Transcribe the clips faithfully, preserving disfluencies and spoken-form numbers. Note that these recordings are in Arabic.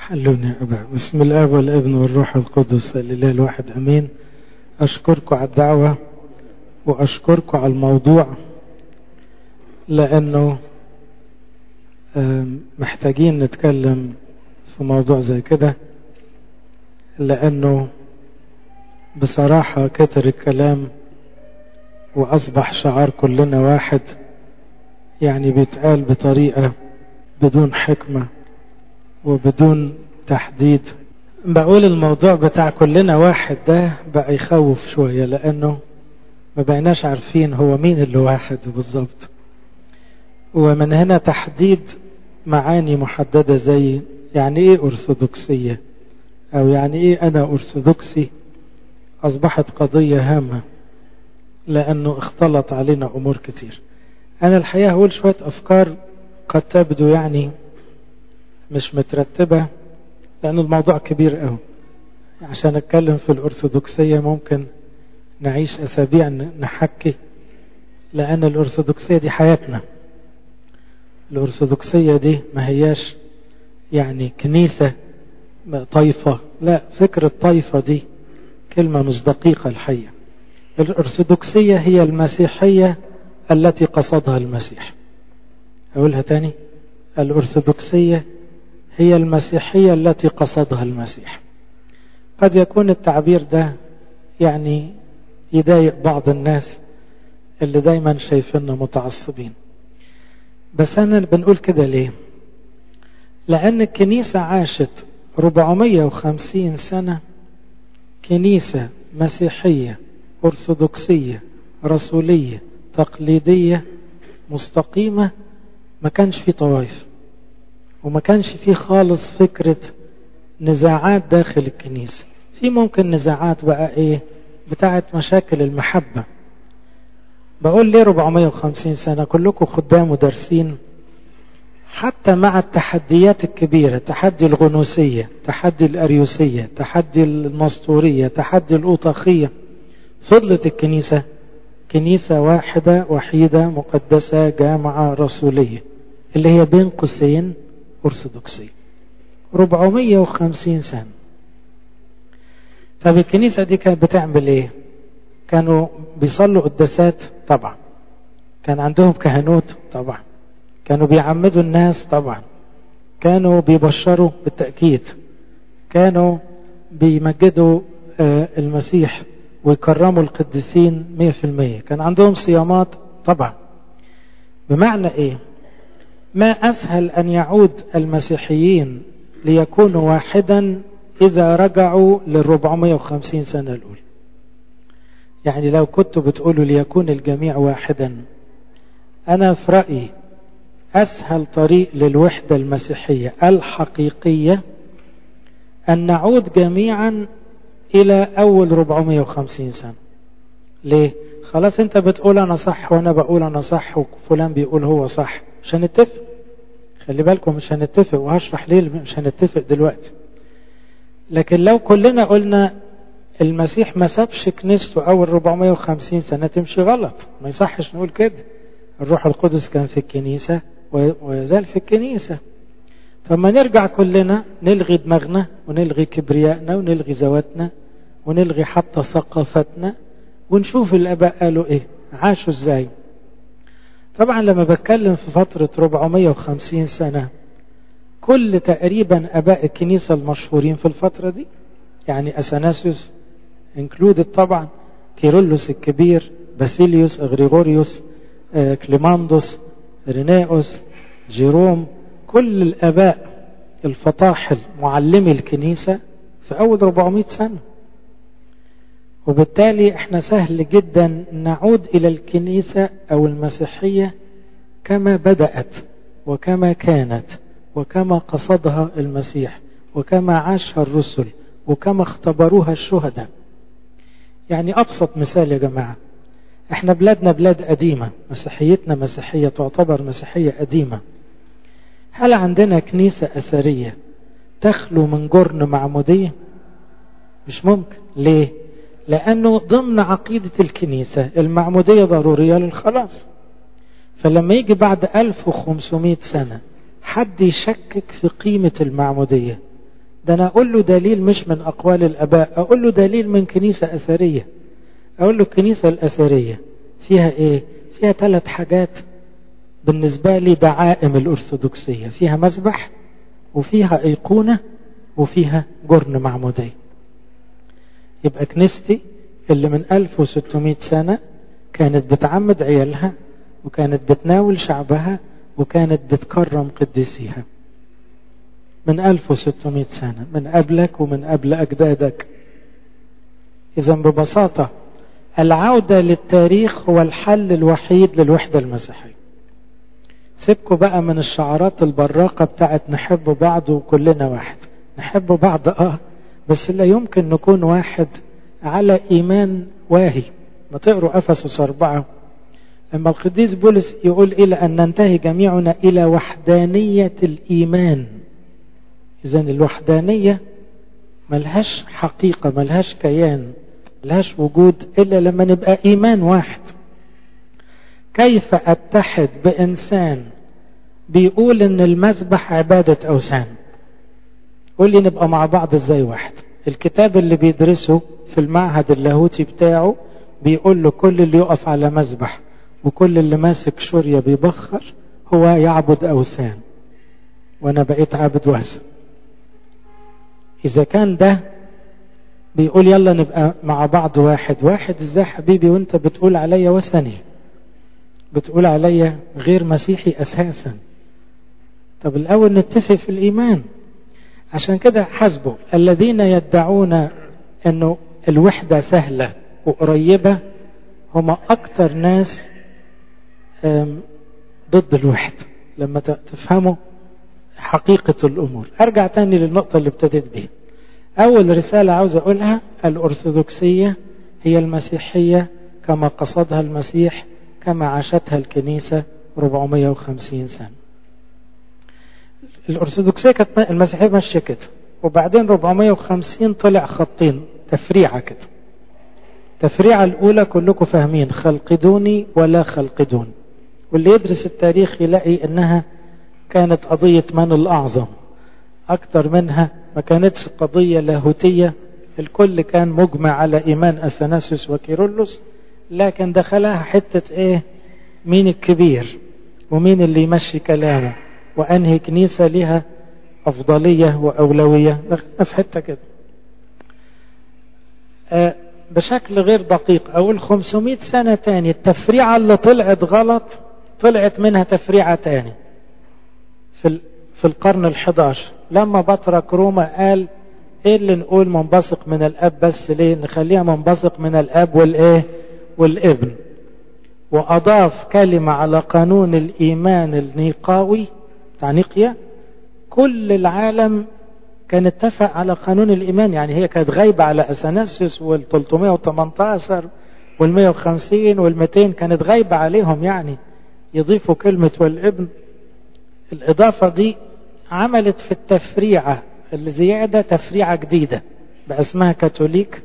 حلوني يا أبا. بسم الله والابن والروح القدس الإله الواحد أمين. أشكركم على الدعوة وأشكركم على الموضوع، لأنه محتاجين نتكلم في موضوع زي كده، لأنه بصراحة كتر الكلام وأصبح شعار كلنا واحد، يعني بيتقال بطريقة بدون حكمة وبدون تحديد. بقول الموضوع بتاع كلنا واحد ده بقى يخوف شوية، لأنه ما بقيناش عارفين هو مين اللي واحد بالظبط، ومن هنا تحديد معاني محددة زي يعني ايه أرثوذكسية أو يعني ايه أنا أرثوذكسي أصبحت قضية هامة، لأنه اختلط علينا أمور كتير. أنا الحقيقة هقول شوية أفكار قد تبدو يعني مش مترتبة، لأن الموضوع كبير قوي. عشان أتكلم في الأرثوذكسية ممكن نعيش أسابيع نحكي، لأن الأرثوذكسية دي حياتنا. الأرثوذكسية دي ما هياش يعني كنيسة طائفة، لا، فكرة طائفة دي كلمة مش دقيقة الحقيقة. الأرثوذكسية هي المسيحية التي قصدها المسيح. أقولها تاني، الأرثوذكسية هي المسيحية التي قصدها المسيح. قد يكون التعبير ده يعني يضايق بعض الناس اللي دايما شايفيننا متعصبين، بس أنا بنقول كده ليه؟ لأن الكنيسة عاشت أربعمية وخمسين سنة كنيسة مسيحية أرثوذكسية رسولية تقليدية مستقيمة، ما كانش في طوائف وما كانش في خالص فكرة نزاعات داخل الكنيسة. في ممكن نزاعات بقى ايه بتاعت مشاكل المحبة. بقول ليه أربعمية وخمسين سنة؟ كلكم خدام ودارسين، حتى مع التحديات الكبيرة، تحدي الغنوسية، تحدي الأريوسية، تحدي النسطورية، تحدي الأوطاخية، فضلت الكنيسة كنيسة واحدة وحيدة مقدسة جامعة رسولية اللي هي بين قوسين أرثوذكسية. أربعمية وخمسين سنة. طب الكنيسة دي كانت بتعمل ايه؟ كانوا بيصلوا قداسات طبعا، كان عندهم كهنوت طبعا، كانوا بيعمدوا الناس طبعا، كانوا بيبشروا بالتأكيد، كانوا بيمجدوا المسيح ويكرموا القديسين مية في المية، كان عندهم صيامات طبعا. بمعنى ايه؟ ما أسهل أن يعود المسيحيين ليكونوا واحدا إذا رجعوا للربعمية وخمسين سنة الأولى. يعني لو كنتوا بتقولوا ليكون الجميع واحدا، أنا في رأيي أسهل طريق للوحدة المسيحية الحقيقية أن نعود جميعا إلى أول أربعمية وخمسين سنة. ليه؟ خلاص أنت بتقول أنا صح وأنا بقول أنا صح وفلان بيقول هو صح، مش هنتفق. خلي بالكم مش هنتفق، وهشرح ليه مش هنتفق دلوقتي. لكن لو كلنا قلنا المسيح ما سابش كنيسته أول أربعمية وخمسين سنة تمشي غلط، ما يصحش نقول كده. الروح القدس كان في الكنيسة ويزال في الكنيسة. فما نرجع كلنا نلغي دماغنا ونلغي كبريائنا ونلغي ذواتنا ونلغي حتى ثقافتنا ونشوف الآباء قالوا ايه، عاشوا ازاي. طبعا لما بتكلم في فترة أربعمية وخمسين سنة، كل تقريبا آباء الكنيسة المشهورين في الفترة دي، يعني أثناسيوس انكلودد طبعا، كيرلس الكبير، باسيليوس، غريغوريوس، كليماندوس، ريناؤوس، جيروم، كل الآباء الفطاحل معلمي الكنيسة في أول أربعمية سنة. وبالتالي احنا سهل جدا نعود إلى الكنيسة أو المسيحية كما بدأت وكما كانت وكما قصدها المسيح وكما عاشها الرسل وكما اختبروها الشهداء. يعني أبسط مثال يا جماعة، احنا بلادنا بلاد قديمة، مسيحيتنا مسيحية تعتبر مسيحية قديمة. هل عندنا كنيسة أثرية تخلو من جرن معمودية؟ مش ممكن. ليه؟ لأنه ضمن عقيدة الكنيسة المعمودية ضرورية للخلاص. فلما يجي بعد ألف وخمسمائة سنة حد يشكك في قيمة المعمودية ده أنا أقول له دليل مش من أقوال الآباء، أقول له دليل من كنيسة أثرية. أقول له الكنيسة الأثرية فيها إيه؟ فيها ثلاث حاجات بالنسبة لي دعائم الأرثوذكسية، فيها مذبح وفيها أيقونة وفيها جرن معمودية. يبقى كنيستي اللي من ألف وستمائة سنة كانت بتعمد عيالها وكانت بتناول شعبها وكانت بتكرم قديسيها من ألف وستمائة سنة، من قبلك ومن قبل أجدادك. إذا ببساطة العودة للتاريخ هو الحل الوحيد للوحدة المسيحية. سيبكوا بقى من الشعارات البراقة بتاعت نحب بعض وكلنا واحد. نحب بعض اه بس لا يمكن نكون واحد على إيمان واهي. ما تقروا أفسس أربعة لما القديس بولس يقول إلى أن ننتهي جميعنا إلى وحدانية الإيمان. إذن الوحدانية ملهاش حقيقة، ملهاش كيان، ملهاش وجود إلا لما نبقى إيمان واحد. كيف أتحد بإنسان بيقول إن المذبح عبادة أوثان؟ قول لي نبقى مع بعض إزاي واحد؟ الكتاب اللي بيدرسه في المعهد اللاهوتي بتاعه بيقول له كل اللي يقف على مذبح وكل اللي ماسك شورية بيبخر هو يعبد أوثان، وأنا بقيت عابد وثن. إذا كان ده بيقول يلا نبقى مع بعض واحد واحد، إزاي حبيبي وانت بتقول عليا وثني، بتقول عليا غير مسيحي أساسا؟ طب الأول نتفق في الإيمان. عشان كده حسبوا الذين يدعون أنه الوحدة سهلة وقريبة هم أكتر ناس ضد الوحدة لما تفهموا حقيقة الأمور. أرجع تاني للنقطة اللي ابتديت بها. أول رسالة عاوز أقولها: الأرثوذكسية هي المسيحية كما قصدها المسيح، كما عاشتها الكنيسة أربعمائة وخمسين سنة. الأرثوذكسية كانت المسيحية ماشية كده، وبعدين أربعمائة وخمسين طلع خطين تفريعة كده. تفريعة الأولى كلكم فاهمين، خلقدوني ولا خلقدون، واللي يدرس التاريخ يلاقي أنها كانت قضية من الأعظم أكتر منها ما كانتش قضية لاهوتية. الكل كان مجمع على إيمان أثناسيوس وكيرلس، لكن دخلها حتة إيه؟ مين الكبير ومين اللي يمشي كلامه وأنهي كنيسة لها أفضلية وأولوية. دخلنا في حتة كده أه بشكل غير دقيق. أول خمسمائة سنة تاني التفريعة اللي طلعت غلط طلعت منها تفريعة تاني في في القرن الحداشر لما بطرك روما قال ايه اللي نقول منبثق من الاب بس ليه نخليها منبثق من الاب والايه والابن، واضاف كلمة على قانون الايمان النيقاوي بتاع نيقيا. كل العالم كان اتفق على قانون الايمان، يعني هي كانت غايبة على اثناسيوس وال ثلاثمائة وثمانية عشر وال مائة وخمسين وال مئتين كانت غايبة عليهم، يعني يضيفوا كلمة والابن. الإضافة دي عملت في التفريعة الزيادة تفريعة جديدة بقى اسمها كاثوليك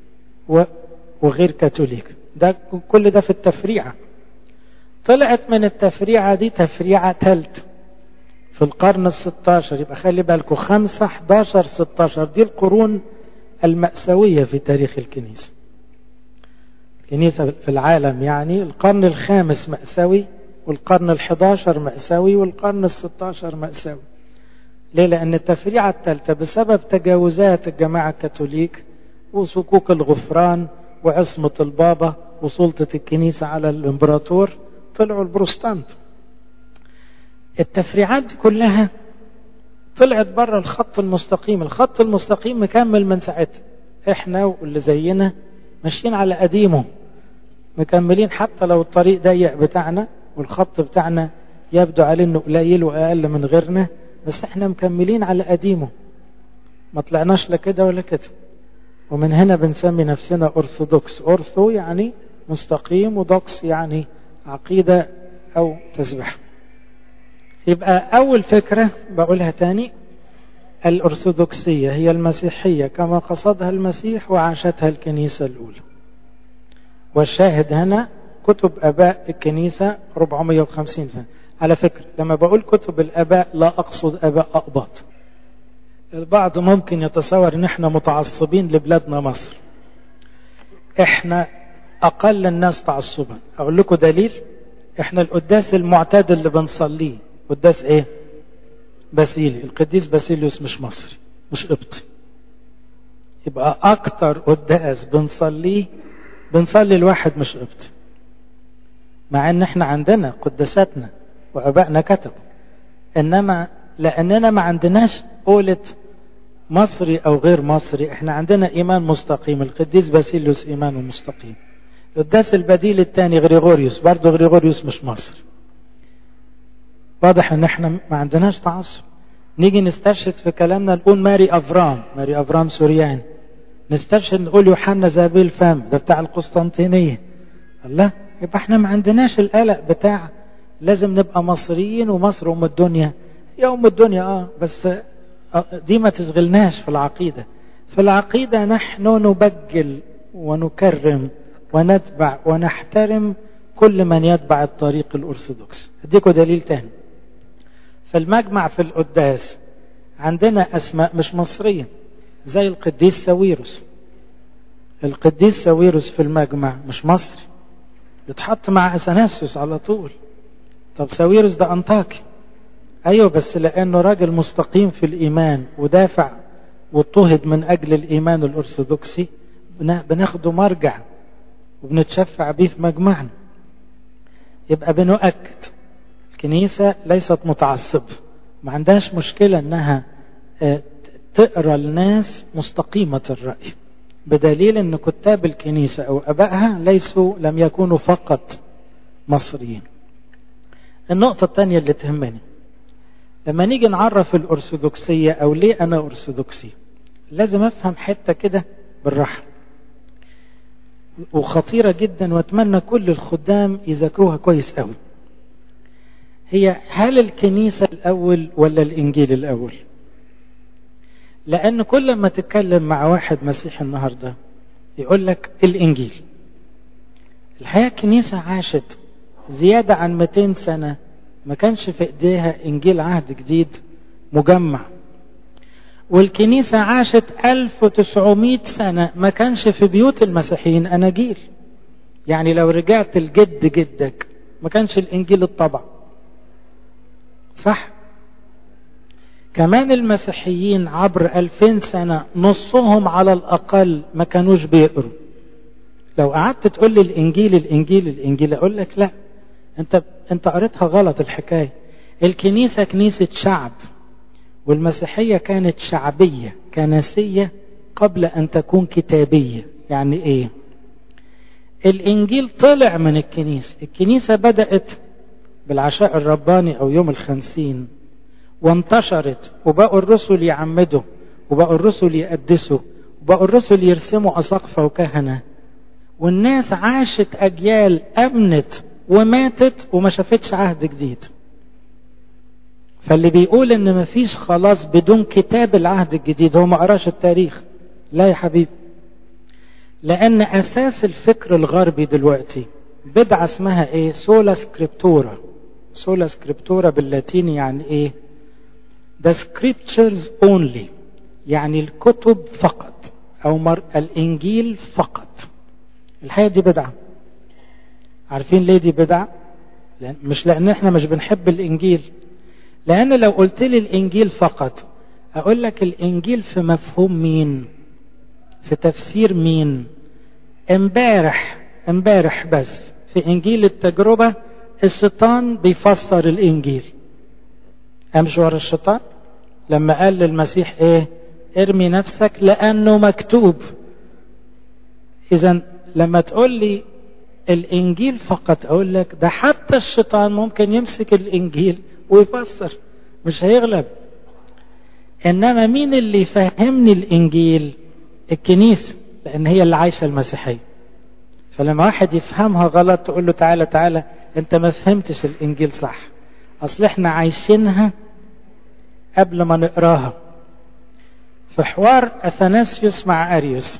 وغير كاثوليك. ده كل ده في التفريعة. طلعت من التفريعة دي تفريعة ثالث في القرن الستاشر. يبقى خلي بالكم خمسة حداشر ستاشر دي القرون المأساوية في تاريخ الكنيسة. الكنيسة في العالم يعني القرن الخامس مأساوي والقرن الحداشر مأساوي والقرن الستاشر مأساوي. ليه؟ لأن التفريعة الثالثة بسبب تجاوزات الجماعة الكاثوليك وصكوك الغفران وعصمة البابا وسلطة الكنيسة على الإمبراطور طلعوا البروستانت. التفريعات دي كلها طلعت بره الخط المستقيم. الخط المستقيم مكمل من ساعتها، احنا واللي زينا ماشيين على قديمه مكملين، حتى لو الطريق ضيق بتاعنا والخط بتاعنا يبدو عليه انه قليل واقل من غيرنا، بس احنا مكملين على قديمه، ما طلعناش لا كده ولا كده. ومن هنا بنسمي نفسنا أرثوذكس. أرثو يعني مستقيم ودوكس يعني عقيدة أو تسبيح. يبقى أول فكرة بقولها تاني، الأرثوذكسية هي المسيحية كما قصدها المسيح وعاشتها الكنيسة الأولى. والشاهد هنا كتب أباء الكنيسة أربعمائة وخمسين سنة. على فكرة لما بقول كتب الأباء لا أقصد أباء أقباط. البعض ممكن يتصور ان احنا متعصبين لبلادنا مصر. احنا اقل الناس تعصبا. اقول لكم دليل. احنا القداس المعتاد اللي بنصليه قداس ايه؟ باسيلي. القديس باسيليوس مش مصري، مش قبطي. يبقى اكتر قداس بنصليه بنصلي الواحد مش قبطي، مع ان احنا عندنا قداساتنا وابائنا كتبوا، انما لاننا ما عندناش قولة مصري او غير مصري، احنا عندنا ايمان مستقيم. القديس باسيليوس ايمانه مستقيم. القداس البديل الثاني غريغوريوس، برضه غريغوريوس مش مصري. واضح ان احنا ما عندناش تعصب. نيجي نسترشد في كلامنا نقول ماري افرام، ماري افرام سورياني. نسترشد نقول يوحنا ذهبي الفم، ده بتاع القسطنطينية. الله، يبقى احنا ما عندناش القلق بتاع لازم نبقى مصريين ومصر ام الدنيا. يا ام الدنيا اه، بس دي ما تشغلناش في العقيدة. في العقيدة نحن نبجل ونكرم ونتبع ونحترم كل من يتبع الطريق الأرثوذكسي. اديكم دليل تاني. في المجمع في القداس عندنا أسماء مش مصرية، زي القديس ساويروس. القديس ساويروس في المجمع مش مصري، بيتحط مع أثناسيوس على طول. طب ساويروس ده أنطاكي، أيوه، بس لأنه راجل مستقيم في الإيمان ودافع واضطهد من أجل الإيمان الأرثوذكسي بناخده مرجع وبنتشفع بيه في مجمعنا. يبقى بنؤكد الكنيسة ليست متعصبة، ما عندهاش مشكلة انها تقرأ الناس مستقيمة الرأي، بدليل ان كتاب الكنيسة او ابائها ليسوا لم يكونوا فقط مصريين. النقطة الثانية اللي تهمني لما نيجي نعرف الأرثوذكسية او ليه انا أرثوذكسي، لازم افهم حتة كده بالراحة وخطيرة جدا، واتمنى كل الخدام يذاكروها كويس قوي. هي هل الكنيسة الأول ولا الإنجيل الأول؟ لأن كل ما تتكلم مع واحد مسيحي النهاردة يقول لك الإنجيل. الحقيقة الكنيسة عاشت زيادة عن مئتين سنة ما كانش في إيديها إنجيل عهد جديد مجمع، والكنيسة عاشت ألف وتسعمائة سنة ما كانش في بيوت المسيحيين أناجيل. يعني لو رجعت الجد جدك ما كانش الإنجيل الطبع، صح؟ كمان المسيحيين عبر ألفين سنة نصهم على الأقل ما كانوش بيقروا. لو قعدت تقول لي الإنجيل الإنجيل الإنجيل أقول لك لا، أنت أنت قريتها غلط. الحكاية الكنيسة كنيسة شعب، والمسيحية كانت شعبية كنسية قبل أن تكون كتابية. يعني إيه؟ الإنجيل طلع من الكنيسة. الكنيسة بدأت بالعشاء الرباني أو يوم الخمسين وانتشرت، وبقوا الرسل يعمدوا، وبقوا الرسل يقدسوا، وبقوا الرسل يرسموا أساقفة وكهنة، والناس عاشت أجيال أمنت وماتت وما شافتش عهد جديد. فاللي بيقول ان ما فيش خلاص بدون كتاب العهد الجديد هو ما قراش التاريخ. لا يا حبيبي، لان اساس الفكر الغربي دلوقتي بدعة اسمها ايه؟ سولا سكريبتورا. سولا سكريبتورا باللاتيني يعني ايه؟ the scriptures only، يعني الكتب فقط، او مر... الانجيل فقط. الحقيقة دي بدعة. عارفين ليه دي بدعة؟ لأن مش لان احنا مش بنحب الانجيل، لأن لو قلت لي الإنجيل فقط أقول لك الإنجيل في مفهوم مين؟ في تفسير مين؟ امبارح امبارح بس في إنجيل التجربة الشيطان بيفسر الإنجيل. أمشي ورا الشيطان لما قال للمسيح إيه؟ ارمي نفسك لأنه مكتوب. إذن لما تقول لي الإنجيل فقط أقول لك ده حتى الشيطان ممكن يمسك الإنجيل ويفسر، مش هيغلب. انما مين اللي يفهمني الانجيل؟ الكنيسة، لان هي اللي عايشة المسيحية. فلما واحد يفهمها غلط تقول له تعالى تعالى انت ما فهمتش الانجيل صح، اصل احنا عايشينها قبل ما نقراها. في حوار اثناسيوس مع اريوس،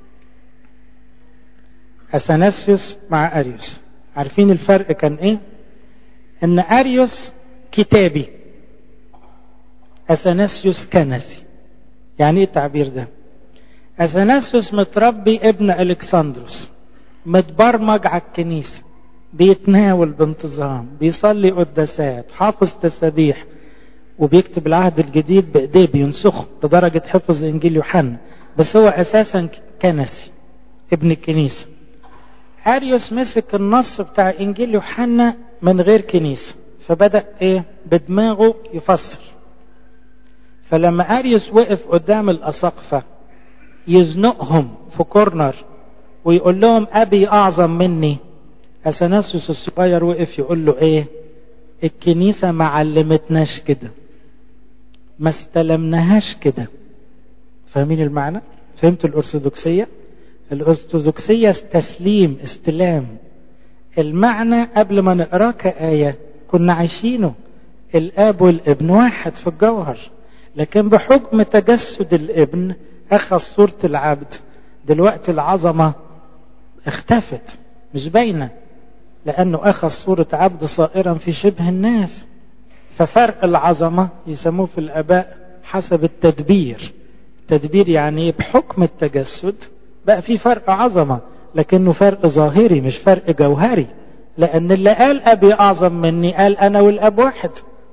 اثناسيوس مع اريوس، عارفين الفرق كان ايه؟ ان اريوس كتابي، اثناسيوس كنسي. يعني ايه التعبير ده؟ اثناسيوس متربي ابن الكسندروس، متبرمج على الكنيسة، بيتناول بانتظام، بيصلي قداسات، حافظ تسابيح، وبيكتب العهد الجديد بايديه بينسخه لدرجة حفظ انجيل يوحنا، بس هو اساسا كنسي ابن الكنيسة. اريوس مسك النص بتاع انجيل يوحنا من غير كنيسة، فبدأ ايه بدماغه يفسر. فلما اريوس وقف قدام الاساقفة يزنقهم في كورنر ويقول لهم ابي اعظم مني، اثناسيوس الصغير وقف يقول له ايه؟ الكنيسة ما علمتناش كده، ما استلمناهاش كده. فاهمين المعنى؟ فهمتوا الارثوذكسية؟ الارثوذكسية تسليم، استلام. المعنى قبل ما نقراه كآية كنا عايشينه، الاب والابن واحد في الجوهر، لكن بحكم تجسد الابن اخذ صورة العبد. دلوقتي العظمة اختفت، مش باينة، لانه اخذ صورة عبد صائرا في شبه الناس. ففرق العظمة يسموه في الاباء حسب التدبير. التدبير يعني بحكم التجسد بقى في فرق عظمة، لكنه فرق ظاهري مش فرق جوهري، لان اللي قال ابي اعظم مني قال انا والاب واحد.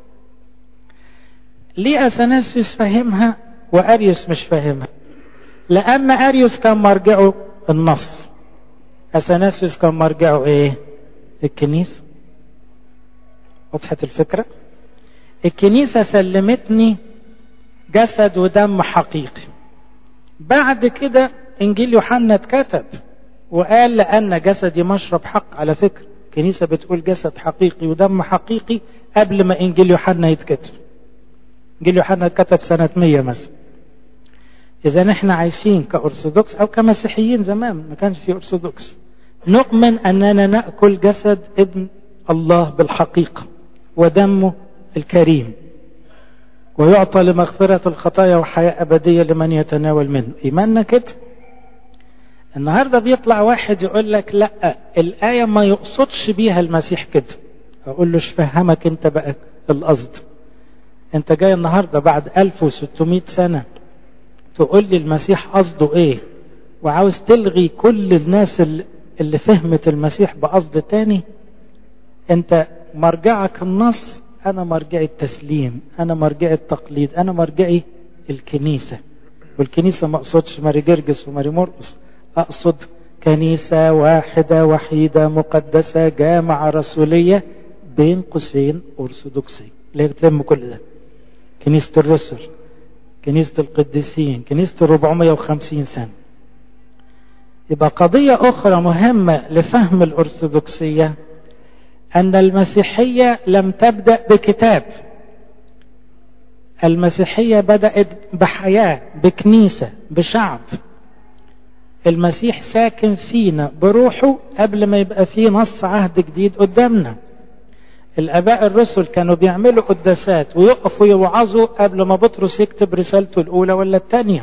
ليه اثناسيوس فهمها واريوس مش فاهمها؟ لان اريوس كان مرجعه النص، اثناسيوس كان مرجعه ايه؟ الكنيسة. وضحت الفكرة؟ الكنيسة سلمتني جسد ودم حقيقي. بعد كده انجيل يوحنا اتكتب وقال لان جسدي مشرب حق. على فكرة الكنيسة بتقول جسد حقيقي ودم حقيقي قبل ما انجيل يوحنا يتكتب. انجيل يوحنا اتكتب سنة مية مثلا. اذا احنا عايشين كأرثوذكس او كمسيحيين، زمان ما كانش في أرثوذكس، نؤمن اننا نأكل جسد ابن الله بالحقيقة ودمه الكريم، ويعطى لمغفرة الخطايا وحياة أبدية لمن يتناول منه. إيماننا كده. النهاردة بيطلع واحد يقول لك لا، الآية ما يقصدش بيها المسيح كده. أقول له ايش فهمك انت بقى القصد؟ انت جاي النهاردة بعد ألف وستمائة سنة تقول لي المسيح قصده ايه، وعاوز تلغي كل الناس اللي فهمت المسيح بقصد تاني. انت مرجعك النص، انا مرجعي التسليم، انا مرجعي التقليد، انا مرجعي الكنيسة. والكنيسة ما اقصدش ماري جرجس وماري مرقس، اقصد كنيسة واحدة وحيدة مقدسة جامعة رسولية بين قوسين أرثوذكسية اللي بتلم كل ده. كنيسة الرسل، كنيسة القديسين، كنيسة الربعمية وخمسين سنة. يبقى قضية أخرى مهمة لفهم الأرثوذكسية أن المسيحية لم تبدأ بكتاب. المسيحية بدأت بحياة، بكنيسة، بشعب. المسيح ساكن فينا بروحه قبل ما يبقى فيه نص عهد جديد قدامنا. الآباء الرسل كانوا بيعملوا قداسات ويقفوا يوعظوا قبل ما بطرس يكتب رسالته الأولى ولا الثانية.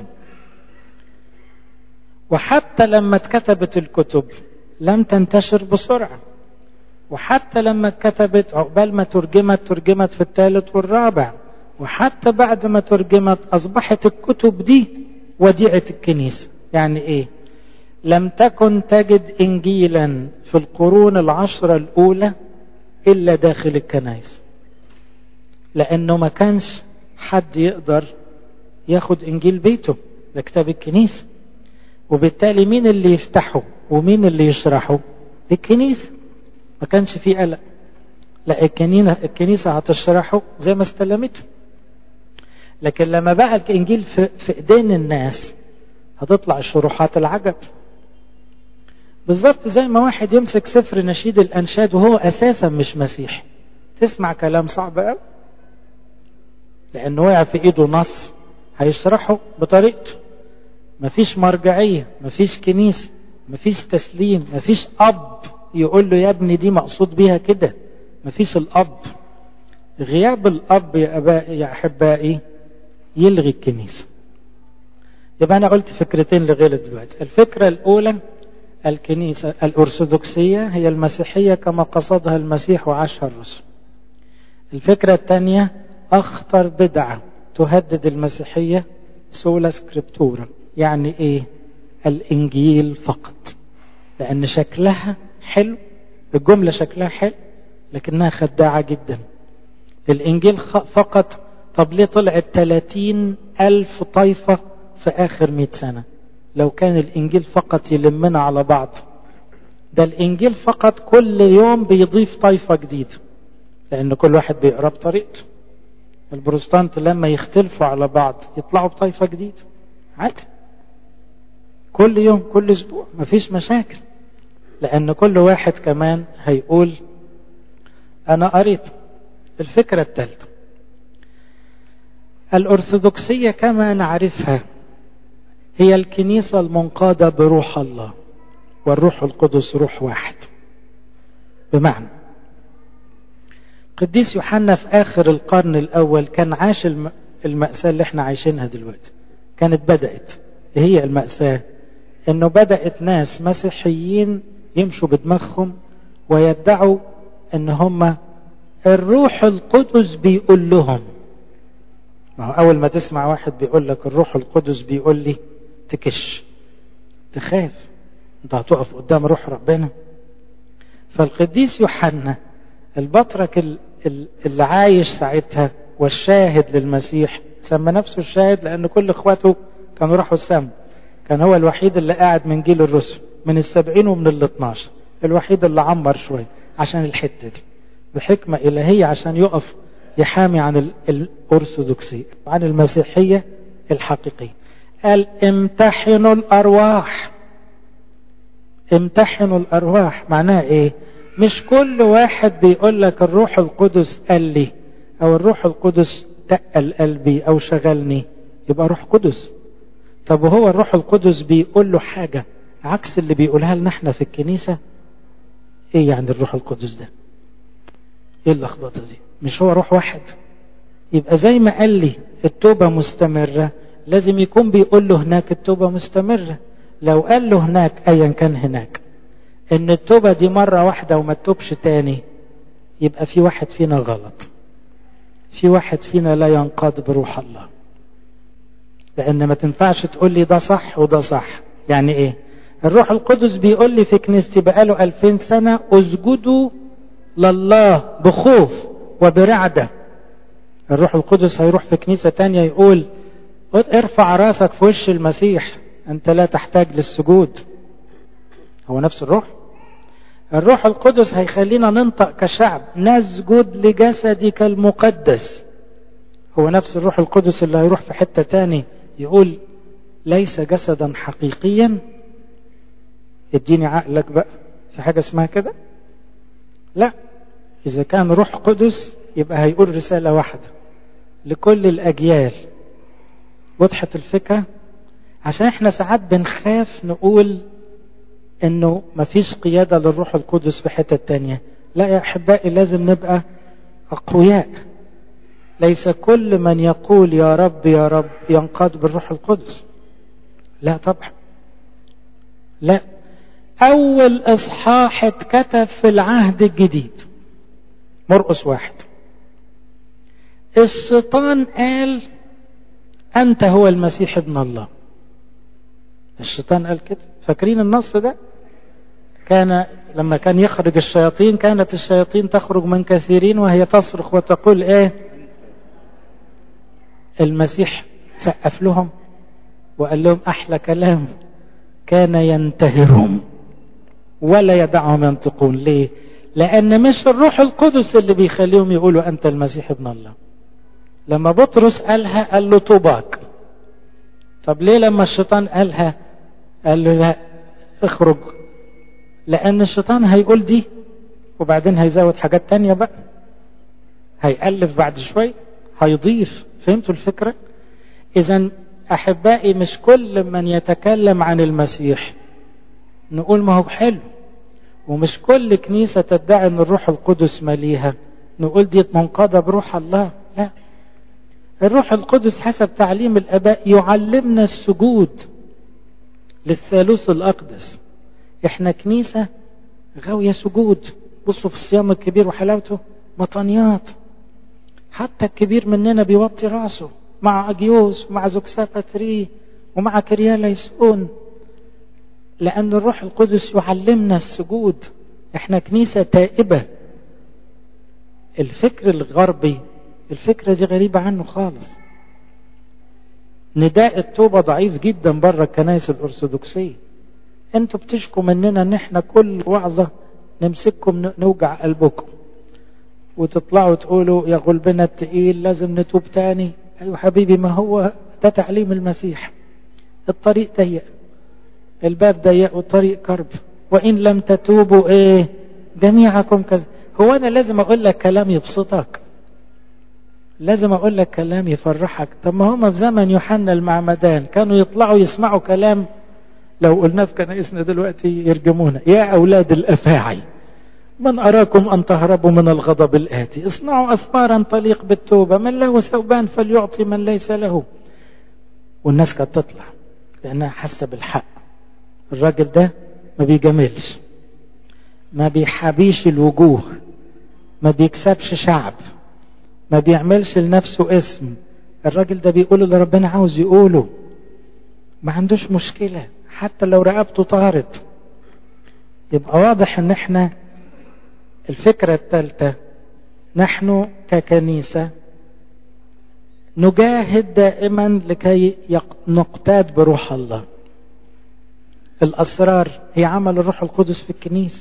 وحتى لما اتكتبت الكتب لم تنتشر بسرعة، وحتى لما اتكتبت عقبال ما ترجمت ترجمت في الثالث والرابع، وحتى بعد ما ترجمت أصبحت الكتب دي وديعة الكنيسة. يعني إيه؟ لم تكن تجد إنجيلا في القرون العشرة الأولى إلا داخل الكنائس، لأنه ما كانش حد يقدر ياخد إنجيل بيته، ده كتاب الكنيسة. وبالتالي مين اللي يفتحه ومين اللي يشرحه؟ الكنيسة. ما كانش فيه قلق، لا الكنيسة هتشرحه زي ما استلمته. لكن لما بقى الإنجيل في, في إيدين الناس هتطلع الشروحات العجب. بالظبط زي ما واحد يمسك سفر نشيد الأنشاد وهو أساسا مش مسيحي، تسمع كلام صعب قوي، لأنه وقع في إيده نص هيشرحه بطريقته. مفيش مرجعية، مفيش كنيسة، مفيش تسليم، مفيش أب يقول له يا ابني دي مقصود بيها كده. مفيش الأب. غياب الأب يا أبائي يا أحبائي يلغي الكنيسة. يبقى أنا قلت فكرتين لغاية دلوقتي. الفكرة الأولى الكنيسة الأرثوذكسية هي المسيحية كما قصدها المسيح وعاشها الرسل. الفكرة الثانية أخطر بدعة تهدد المسيحية سولا سكريبتورا، يعني ايه؟ الانجيل فقط، لان شكلها حلو، الجملة شكلها حلو لكنها خداعة جدا. الانجيل فقط. طب ليه طلعت ثلاثين ألف طائفة في آخر مئة سنة لو كان الإنجيل فقط يلمنا على بعض؟ ده الإنجيل فقط كل يوم بيضيف طائفة جديدة، لأن كل واحد بيقرأ بطريقته. البروتستانت لما يختلفوا على بعض يطلعوا بطائفة جديدة عادي، كل يوم كل أسبوع مفيش مشاكل، لأن كل واحد كمان هيقول أنا قريت. الفكرة الثالثة، الأرثوذكسية كما نعرفها هي الكنيسة المنقادة بروح الله، والروح القدس روح واحد. بمعنى قديس يوحنا في آخر القرن الأول كان عاش المأساة اللي احنا عايشينها دلوقتي. كانت بدأت، هي المأساة انه بدأت ناس مسيحيين يمشوا بدماغهم ويدعوا ان هم الروح القدس بيقول لهم. ما هو أول ما تسمع واحد بيقول لك الروح القدس بيقول لي، تكش، تخاف، انت هتقف قدام روح ربنا. فالقديس يوحنا البطرك اللي عايش ساعتها والشاهد للمسيح، سمى نفسه الشاهد لأن كل اخواته كانوا راحوا السماء، كان هو الوحيد اللي قاعد من جيل الرسل من السبعين ومن الاثناشر، الوحيد اللي عمر شوية عشان الحتة دي بحكمة إلهية، عشان يقف يحامي عن الأرثوذكسية وعن المسيحية الحقيقية. قال امتحنوا الأرواح. امتحنوا الأرواح معناه ايه؟ مش كل واحد بيقول لك الروح القدس قال لي او الروح القدس تقل قلبي او شغلني يبقى روح قدس. طب وهو الروح القدس بيقول له حاجة عكس اللي بيقولها لنا احنا في الكنيسة؟ ايه يعني الروح القدس ده؟ ايه اللخبطة دي؟ مش هو روح واحد؟ يبقى زي ما قال لي التوبة مستمرة، لازم يكون بيقول له هناك التوبة مستمرة. لو قال له هناك ايا كان هناك ان التوبة دي مرة واحدة وما تتوبش تاني، يبقى في واحد فينا غلط، في واحد فينا لا ينقاد بروح الله. لان ما تنفعش تقول لي ده صح وده صح. يعني ايه؟ الروح القدس بيقول لي في كنيستي بقاله ألفين سنة اسجدوا لله بخوف وبرعدة. الروح القدس هيروح في كنيسة تانية يقول ارفع راسك في وش المسيح، انت لا تحتاج للسجود؟ هو نفس الروح؟ الروح القدس هيخلينا ننطق كشعب نسجد لجسدك المقدس. هو نفس الروح القدس اللي هيروح في حتة تاني يقول ليس جسدا حقيقيا؟ اديني عقلك بقى، في حاجة اسمها كده؟ لا، إذا كان روح قدس يبقى هيقول رسالة واحدة لكل الأجيال. وضحت الفكرة؟ عشان احنا ساعات بنخاف نقول انه مفيش قيادة للروح القدس في حتة تانية. لا يا أحبائي، لازم نبقى أقوياء. ليس كل من يقول يا رب يا رب ينقاد بالروح القدس، لا طبعا لا. أول إصحاح اتكتب في العهد الجديد مرقس واحد، الشيطان قال أنت هو المسيح ابن الله. الشيطان قال كده، فاكرين النص ده؟ كان لما كان يخرج الشياطين كانت الشياطين تخرج من كثيرين وهي تصرخ وتقول ايه؟ المسيح سقف لهم وقال لهم احلى كلام، كان ينتهرهم ولا يدعهم ينطقون. ليه؟ لان مش الروح القدس اللي بيخليهم يقولوا انت المسيح ابن الله. لما بطرس قالها قال له طوباك. طب ليه لما الشيطان قالها قال له لا اخرج؟ لان الشيطان هيقول دي وبعدين هيزود حاجات تانية بقى، هيألف بعد شوي، هيضيف. فهمتوا الفكرة؟ اذا احبائي مش كل من يتكلم عن المسيح نقول ما هو حلو، ومش كل كنيسة تدعي ان الروح القدس مليها نقول دي منقادة بروح الله. لا، الروح القدس حسب تعليم الاباء يعلمنا السجود للثالوث الاقدس. احنا كنيسة غاوية سجود. بصوا في الصيام الكبير وحلاوته، مطانيات، حتى الكبير مننا بيوطي راسه مع أجيوس ومع زوكسابا تري ومع كريالا يسؤون، لأن الروح القدس يعلمنا السجود. احنا كنيسة تائبة. الفكر الغربي الفكرة دي غريبة عنه خالص. نداء التوبة ضعيف جدا بره الكنائس الأرثوذكسية. انتوا بتشكوا مننا ان احنا كل وعظة نمسككم نوجع قلبكم وتطلعوا تقولوا يا غلبنا التقيل لازم نتوب تاني. ايوه حبيبي، ما هو ده تعليم المسيح. الطريق ضيق، الباب ضيق والطريق كرب، وإن لم تتوبوا ايه جميعكم كذا. هو انا لازم اقول لك كلام يبسطك؟ لازم اقول لك كلام يفرحك؟ طب ما هم في زمن يوحنا المعمدان كانوا يطلعوا يسمعوا كلام لو قلنا في كنائسنا دلوقتي يرجمونا: يا اولاد الافاعي من اراكم ان تهربوا من الغضب الاتي، اصنعوا اثمارا تليق بالتوبه، من له ثوبان فليعطي من ليس له. والناس كانت تطلع لانها حاسه بالحق. الراجل ده ما بيجاملش، ما بيحابيش الوجوه، ما بيكسبش شعب، ما بيعملش لنفسه اسم. الراجل ده بيقول اللي ربنا عاوز يقوله، ما عندوش مشكلة حتى لو رقبته طارت. يبقى واضح ان احنا الفكرة الثالثة، نحن ككنيسة نجاهد دائما لكي نقتاد بروح الله. الأسرار هي عمل الروح القدس في الكنيسة.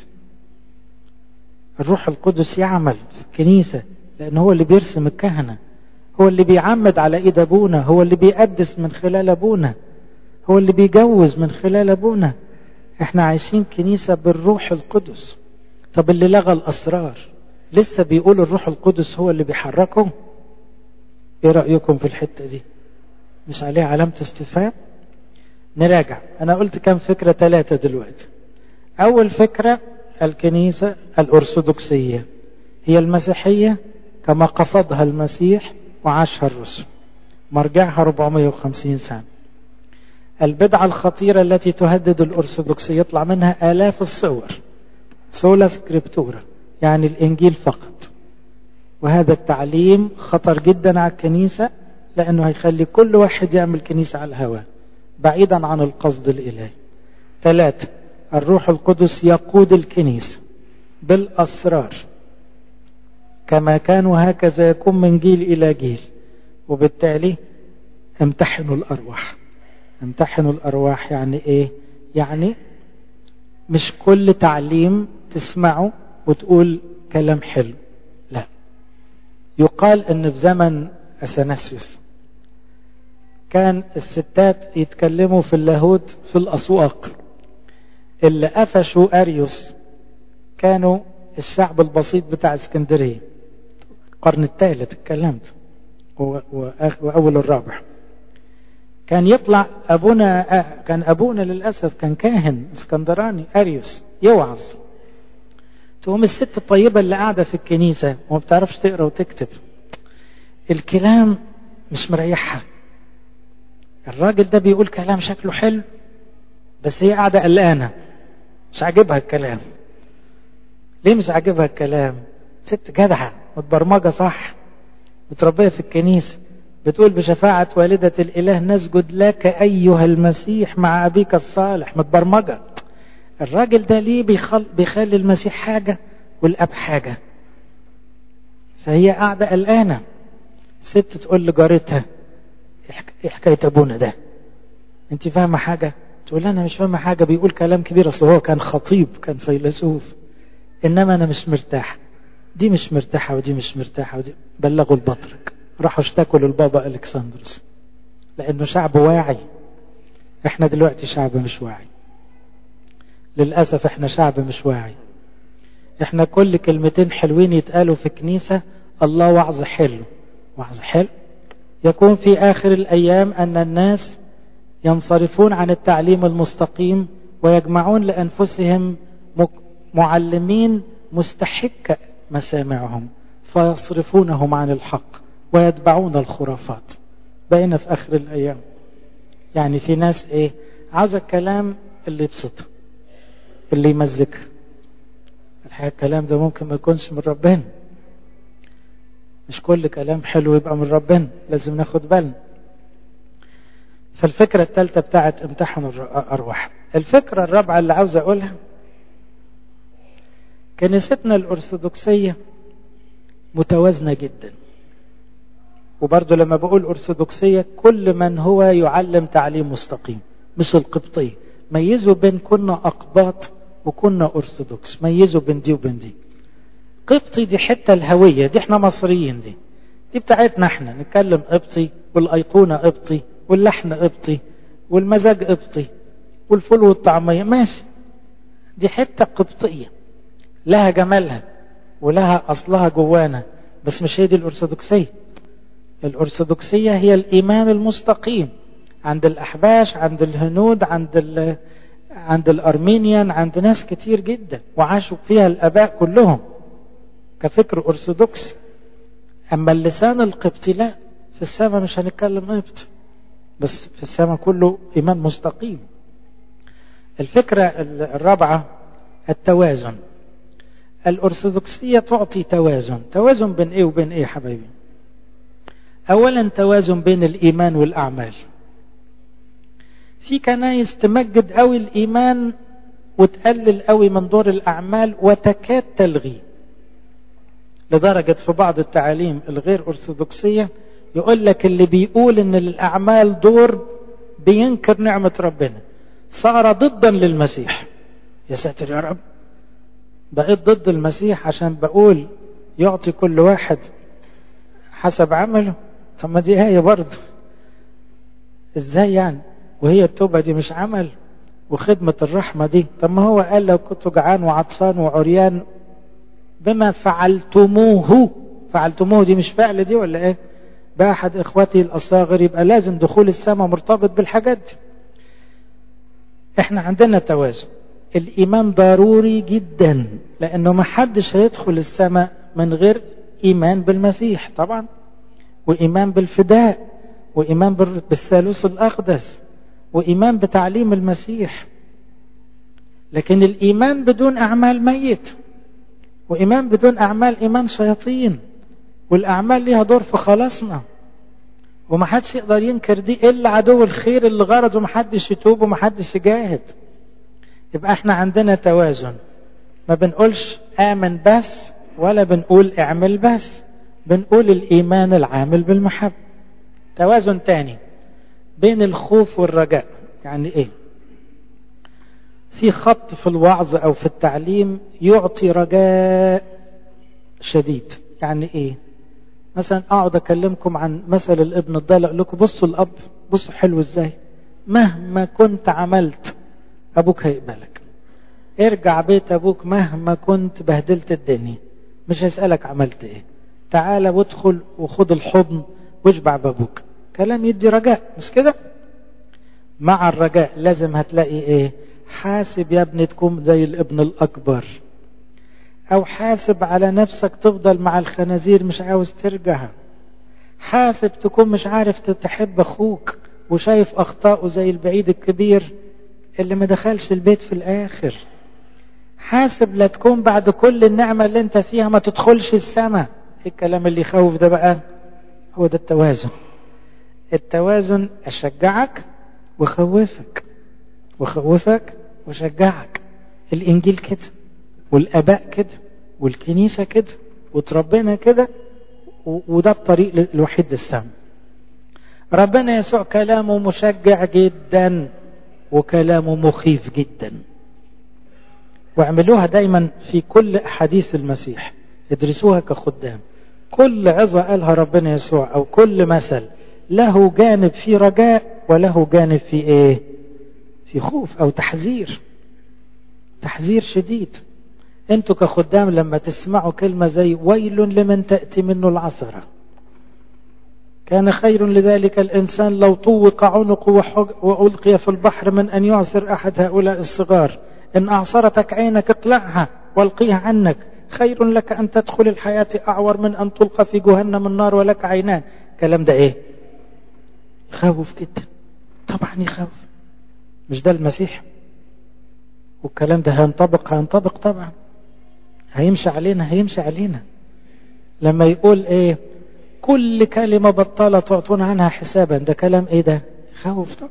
الروح القدس يعمل في الكنيسة لأنه هو اللي بيرسم الكهنة، هو اللي بيعمد على إيد أبونا، هو اللي بيقدس من خلال أبونا، هو اللي بيجوز من خلال أبونا. احنا عايشين كنيسة بالروح القدس. طب اللي لغى الأسرار لسه بيقول الروح القدس هو اللي بيحركه؟ ايه رأيكم في الحتة دي؟ مش عليها علامة استفهام؟ نراجع. انا قلت كام فكرة؟ ثلاثة دلوقتي. اول فكرة الكنيسة الأرثوذكسية هي المسيحية كما قصدها المسيح وعاشها الرسل، مرجعها أربعمائة وخمسين سنة. البدعة الخطيرة التي تهدد الأرثوذكسية يطلع منها آلاف الصور، سولا سكريبتورا يعني الإنجيل فقط. وهذا التعليم خطر جدا على الكنيسة، لأنه هيخلي كل واحد يعمل كنيسة على الهواء بعيدا عن القصد الإلهي. ثلاثة، الروح القدس يقود الكنيسة بالأسرار، كما كان وهكذا يكون من جيل إلى جيل. وبالتالي امتحنوا الأرواح. امتحنوا الأرواح يعني إيه؟ يعني مش كل تعليم تسمعه وتقول كلام حلو، لا. يقال ان في زمن أثناسيوس كان الستات يتكلموا في اللاهوت في الأسواق. اللي قفشوا أريوس كانوا الشعب البسيط بتاع اسكندرية، القرن الثالث اتكلمت وأول الرابع. كان يطلع أبونا، كان أبونا للأسف كان كاهن اسكندراني أريوس يوعظ، تقوم الست الطيبة اللي قاعدة في الكنيسة وما بتعرفش تقرأ وتكتب، الكلام مش مريحها. الراجل ده بيقول كلام شكله حلو بس هي قاعدة قلقانة، مش عاجبها الكلام. ليه مش عاجبها الكلام؟ ست جدعة متبرمجة صح، متربية في الكنيسة، بتقول بشفاعة والدة الإله نسجد لك أيها المسيح مع أبيك الصالح، متبرمجة. الراجل ده ليه بيخل... بيخلي المسيح حاجة والأب حاجة؟ فهي قاعدة قلقانة. ست تقول لجارتها ايه حكاية أبونا ده؟ انت فاهمة حاجة؟ تقول أنا مش فاهمة حاجة، بيقول كلام كبير، أصل هو كان خطيب كان فيلسوف، إنما أنا مش مرتاح. دي مش مرتاحة ودي مش مرتاحة ودي. بلغوا البطرك، راحوا اشتكوا للبابا ألكسندروس، لأنه شعب واعي. احنا دلوقتي شعب مش واعي للأسف. احنا شعب مش واعي. احنا كل كلمتين حلوين يتقالوا في كنيسة، الله وعظ حلو. وعظ حلو يكون في آخر الأيام أن الناس ينصرفون عن التعليم المستقيم ويجمعون لأنفسهم معلمين مستحق مسامعهم فيصرفونهم عن الحق ويتبعون الخرافات. بقينا في آخر الأيام. يعني في ناس ايه عاوزة الكلام اللي يبسطها اللي يمزكها. الحقيقة الكلام ده ممكن ما يكونش من ربنا. مش كل كلام حلو يبقى من ربنا، لازم ناخد بالنا. فالفكرة الثالثة بتاعت امتحنوا الأرواح. الفكرة الرابعة اللي عاوز أقولها، كنيستنا الأرثوذكسية متوازنة جدا. وبرضو لما بقول أرثوذكسية كل من هو يعلم تعليم مستقيم، مش القبطية. ميزوا بين كنا أقباط وكنا أرثوذكس، ميزوا بين دي وبين دي. قبطي دي حتة الهوية، دي احنا مصريين، دي دي بتاعتنا احنا، نتكلم قبطي، والأيقونة قبطي، واللحن قبطي، والمزاج قبطي، والفول والطعمية ماشي. دي حتة قبطية لها جمالها ولها أصلها جوانا، بس مش هي دي الأرثوذكسية. الأرثوذكسية هي الإيمان المستقيم عند الأحباش، عند الهنود، عند ال عند الأرمينيان، عند ناس كتير جدا وعاشوا فيها الآباء كلهم كفكر أرثوذكسي. أما اللسان القبطي لا، في السماء مش هنتكلم قبط، بس في السماء كله إيمان مستقيم. الفكرة الرابعة التوازن. الأرثوذكسية تعطي توازن. توازن بين إيه وبين إيه حبايبي؟ أولا توازن بين الإيمان والأعمال. في كنايس تمجد قوي الإيمان وتقلل قوي من دور الأعمال وتكاد تلغي، لدرجة في بعض التعاليم الغير أرثوذكسية يقول لك اللي بيقول إن الأعمال دور بينكر نعمة ربنا، صار ضدا للمسيح. يا ساتر يا رب، بقيت ضد المسيح عشان بقول يعطي كل واحد حسب عمله؟ طب ما دي هي برضه، ازاي يعني؟ وهي التوبة دي مش عمل؟ وخدمة الرحمة دي، طب ما هو قال لو كنت جعان وعطسان وعريان بما فعلتموه، فعلتموه دي مش فعل دي ولا ايه؟ بأحد اخواتي الاصاغر، يبقى لازم دخول السماء مرتبط بالحاجات دي. احنا عندنا توازن. الايمان ضروري جدا، لانه ما حدش هيدخل السماء من غير ايمان بالمسيح طبعا، وايمان بالفداء، وايمان بالثالوث الاقدس، وايمان بتعليم المسيح. لكن الايمان بدون اعمال ميت، وايمان بدون اعمال ايمان شياطين، والاعمال ليها دور في خلاصنا، ومحدش يقدر ينكر دي الا عدو الخير اللي غرضه محدش يتوب ومحدش يجاهد. يبقى احنا عندنا توازن، ما بنقولش آمن بس ولا بنقول اعمل بس، بنقول الإيمان العامل بالمحبة. توازن تاني بين الخوف والرجاء. يعني ايه؟ في خط في الوعظ او في التعليم يعطي رجاء شديد. يعني ايه؟ مثلا اقعد اكلمكم عن مثل الابن الضال، اقول لكم بصوا الاب، بصوا حلو ازاي، مهما كنت عملت ابوك هيقبلك. ارجع بيت ابوك مهما كنت بهدلت الدنيا، مش هيسألك عملت ايه، تعال وادخل وخد الحضن واشبع بابوك. كلام يدي رجاء، مش كده؟ مع الرجاء لازم هتلاقي ايه؟ حاسب يا ابني تكون زي الابن الاكبر، او حاسب على نفسك تفضل مع الخنازير مش عاوز ترجع. حاسب تكون مش عارف تحب اخوك وشايف اخطائه زي البعيد الكبير اللي ما دخلش البيت في الاخر. حاسب لا تكون بعد كل النعمة اللي انت فيها ما تدخلش السماء. الكلام اللي يخوف ده بقى هو ده التوازن. التوازن اشجعك وخوفك، وخوفك وشجعك. الانجيل كده، والاباء كده، والكنيسة كده، وتربينا كده، وده الطريق الوحيد للسماء. ربنا يسوع كلامه مشجع جدا وكلامه مخيف جدا، واعملوها دايما في كل احاديث المسيح، ادرسوها كخدام. كل عظة قالها ربنا يسوع او كل مثل له جانب فيه رجاء وله جانب فيه ايه؟ في خوف او تحذير، تحذير شديد. انتوا كخدام لما تسمعوا كلمة زي ويل لمن تأتي منه العثرة، كان خير لذلك الإنسان لو طوق عنقه وألقي في البحر من أن يعثر أحد هؤلاء الصغار، إن أعصرتك عينك اقلعها والقيها عنك، خير لك أن تدخل الحياة أعور من أن تلقى في جهنم النار ولك عينان. كلام ده إيه؟ يخوف جدا طبعا، يخوف. مش ده المسيح؟ والكلام ده هينطبق هينطبق طبعا، هيمشي علينا هيمشي علينا. لما يقول ايه؟ كل كلمة بطالة تعطون عنها حسابا، ده كلام ايه ده؟ خوف طبعا.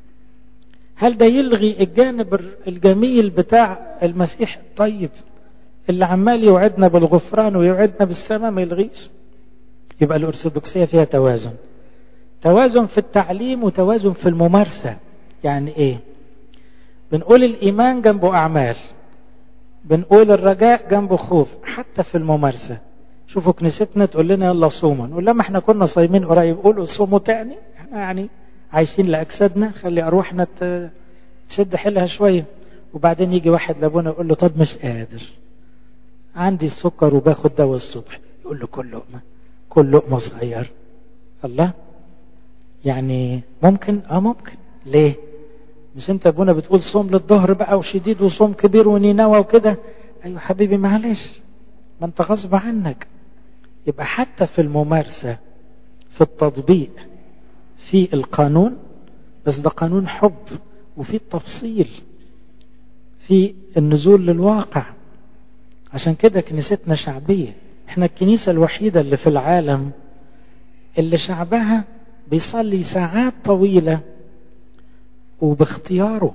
هل ده يلغي الجانب الجميل بتاع المسيح الطيب اللي عمال يوعدنا بالغفران ويوعدنا بالسماء؟ ما يلغيش. يبقى الأرثوذكسية فيها توازن، توازن في التعليم وتوازن في الممارسة. يعني ايه؟ بنقول الإيمان جنبه أعمال، بنقول الرجاء جنبه خوف، حتى في الممارسة. شوفوا كنيستنا تقول لنا يلا صوموا، نقول لما احنا كنا صايمين قريب قولوا صوموا تاني، احنا يعني عايشين لأجسادنا، خلي أروحنا تشد حيلها شوية. وبعدين يجي واحد لابونا يقول له طب مش قادر، عندي السكر وباخد دواء الصبح، يقول له كل لقمة كل لقمة صغير. الله، يعني ممكن؟ اه ممكن. ليه؟ مش انت ابونا بتقول صوم للظهر بقى وشديد وصوم كبير ونينوى وكده؟ ايوه حبيبي معلش، ما انت غصب عنك. يبقى حتى في الممارسة، في التطبيق، في القانون، بس ده قانون حب، وفي التفصيل، في النزول للواقع. عشان كده كنيستنا شعبية. احنا الكنيسة الوحيدة اللي في العالم اللي شعبها بيصلي ساعات طويلة وباختياره،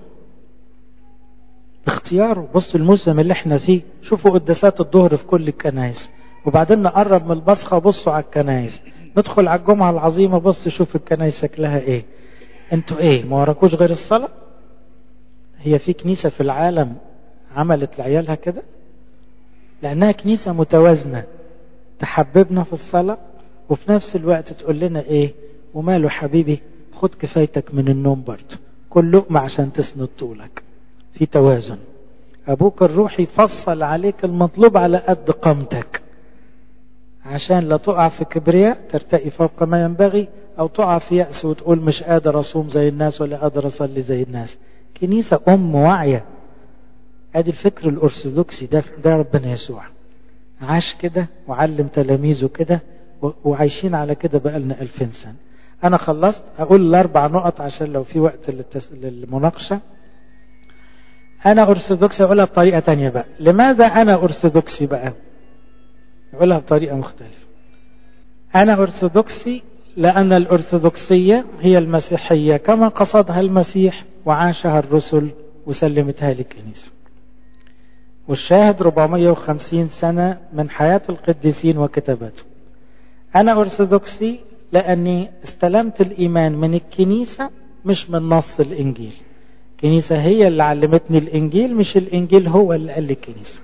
باختياره. بصوا الموسم اللي احنا فيه، شوفوا قداسات الظهر في كل الكنائس، وبعدين نقرب من البصخة بصوا على الكنائس، ندخل على الجمعة العظيمة بص شوف الكنائس شكلها ايه. انتوا ايه ما وراكوش غير الصلاة؟ هي في كنيسة في العالم عملت لعيالها كده؟ لأنها كنيسة متوازنة، تحببنا في الصلاة وفي نفس الوقت تقول لنا ايه وماله حبيبي، خد كفايتك من النوم برضه، كل لقمة عشان تسند طولك. في توازن. أبوك الروحي فصل عليك المطلوب على قد قامتك، عشان لا تقع في كبرياء ترتقي فوق ما ينبغي، أو تقع في يأس وتقول مش قادر أصوم زي الناس ولا قادر أصلي زي الناس. كنيسة أم واعية. ادي الفكر الأرثوذكسي ده, ده ربنا يسوع عاش كده وعلم تلاميذه كده، وعايشين على كده بقالنا ألفين سنة. أنا خلصت، أقول الأربع نقط عشان لو في وقت للمناقشة. أنا أرثوذكسي، أقولها بطريقة تانية بقى. لماذا أنا أرثوذكسي بقى؟ أقولها بطريقة مختلفة. أنا أرثوذكسي لأن الأرثوذكسية هي المسيحية كما قصدها المسيح وعاشها الرسل وسلمتها للكنيسة. والشاهد أربعمائة وخمسين سنة من حياة القديسين وكتاباته. أنا أرثوذكسي لأني استلمت الإيمان من الكنيسة مش من نص الإنجيل. الكنيسة هي اللي علمتني الإنجيل، مش الإنجيل هو اللي قال لي الكنيسة.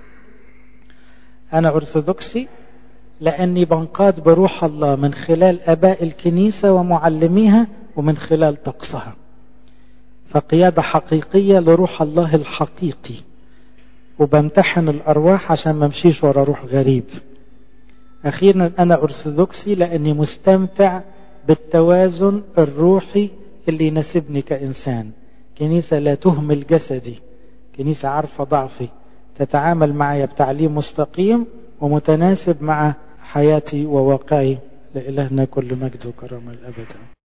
أنا أرثوذكسي لأني بنقاد بروح الله من خلال أباء الكنيسة ومعلميها ومن خلال طقسها، فقيادة حقيقية لروح الله الحقيقي، وبمتحن الأرواح عشان ما امشيش ورا روح غريب. أخيرا أنا أرثوذكسي لأني مستمتع بالتوازن الروحي اللي يناسبني كإنسان. كنيسة لا تهمل جسدي، كنيسة عارفة ضعفي، تتعامل معي بتعليم مستقيم ومتناسب مع حياتي وواقعي. لإلهنا كل مجد وكرامة الأبد.